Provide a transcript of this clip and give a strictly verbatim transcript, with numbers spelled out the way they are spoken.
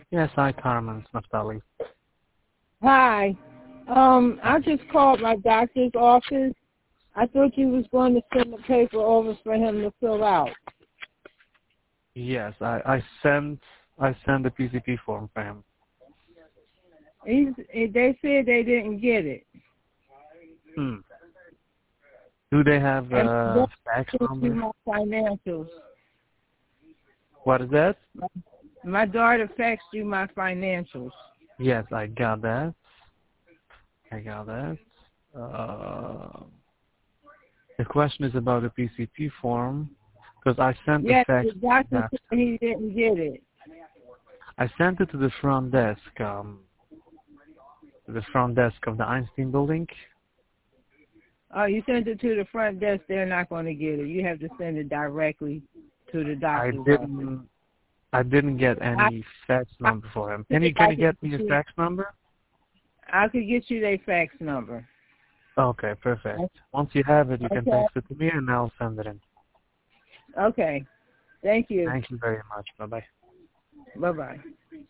Yes, hi, Carmen. It's Naftali. Hi. Um, I just called my doctor's office. I thought you was going to send the paper over for him to fill out. Yes, I, I sent I sent the P C P form for him. He's, they said they didn't get it. Hmm. Do they have And a fax that's number? my financials. What is that? My daughter faxed you my financials. Yes, I got that. I got that. Uh, the question is about the P C P form because I sent the Yes, fax. the doctor That said he didn't get it. I sent it to the front desk. Um, to the front desk of the Einstein building. Oh, you sent it to the front desk. They're not going to get it. You have to send it directly to the I doctor's office. didn't. I didn't get I, any fax number for him. Can I, you can you get me a fax number? I could get you their fax number. Okay, perfect. Once you have it, you Okay. can text it to me and I'll send it in. Okay. Thank you. Thank you very much. Bye-bye. Bye-bye.